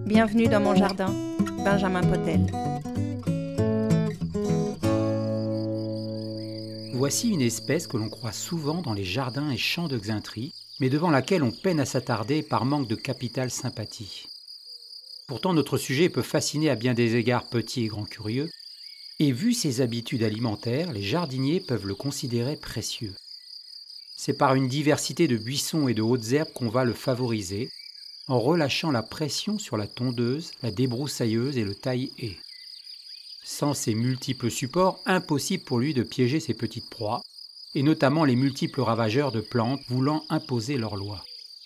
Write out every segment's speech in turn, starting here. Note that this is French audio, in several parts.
Bienvenue dans mon jardin, Benjamin Potel. Voici une espèce que l'on croit souvent dans les jardins et champs de Xaintrailles, mais devant laquelle on peine à s'attarder par manque de capital sympathie. Pourtant, notre sujet peut fasciner à bien des égards petits et grands curieux, et vu ses habitudes alimentaires, les jardiniers peuvent le considérer précieux. C'est par une diversité de buissons et de hautes herbes qu'on va le favoriser, en relâchant la pression sur la tondeuse, la débroussailleuse et le taille-haie. Sans ces multiples supports, impossible pour lui de piéger ses petites proies, et notamment les multiples ravageurs de plantes voulant imposer leurs lois.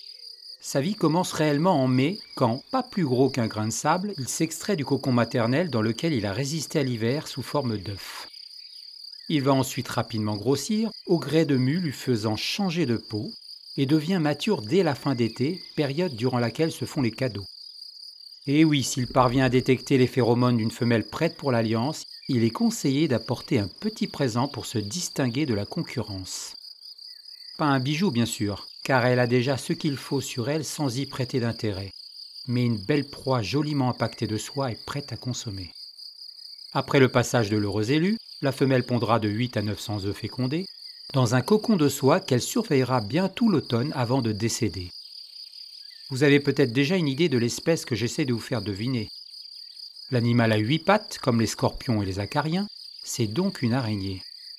Sa vie commence réellement en mai, quand, pas plus gros qu'un grain de sable, il s'extrait du cocon maternel dans lequel il a résisté à l'hiver sous forme d'œuf. Il va ensuite rapidement grossir, au gré de mues lui faisant changer de peau, et devient mature dès la fin d'été, période durant laquelle se font les cadeaux. Et oui, s'il parvient à détecter les phéromones d'une femelle prête pour l'alliance, il est conseillé d'apporter un petit présent pour se distinguer de la concurrence. Pas un bijou bien sûr, car elle a déjà ce qu'il faut sur elle sans y prêter d'intérêt, mais une belle proie joliment impactée de soie et prête à consommer. Après le passage de l'heureux élu, la femelle pondra de 8 à 900 œufs fécondés, dans un cocon de soie qu'elle surveillera bien tout l'automne avant de décéder. Vous avez peut-être déjà une idée de l'espèce que j'essaie de vous faire deviner. L'animal à 8 pattes, comme les scorpions et les acariens, c'est donc une araignée.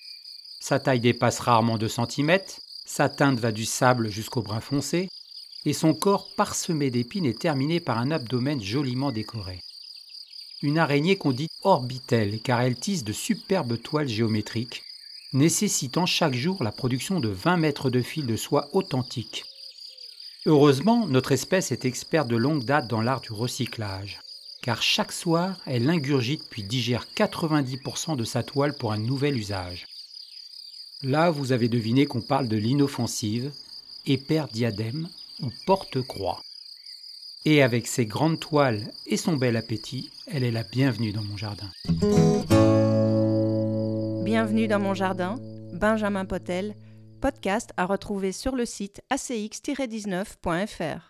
Sa taille dépasse rarement 2 cm, sa teinte va du sable jusqu'au brun foncé, et son corps parsemé d'épines est terminé par un abdomen joliment décoré. Une araignée qu'on dit orbitelle, car elle tisse de superbes toiles géométriques, nécessitant chaque jour la production de 20 mètres de fil de soie authentique. Heureusement, notre espèce est experte de longue date dans l'art du recyclage, car chaque soir, elle ingurgite puis digère 90% de sa toile pour un nouvel usage. Là, vous avez deviné qu'on parle de l'inoffensive, éperdiadème ou porte-croix. Et avec ses grandes toiles et son bel appétit, elle est la bienvenue dans mon jardin. Bienvenue dans mon jardin, Benjamin Potel, podcast à retrouver sur le site acx-19.fr.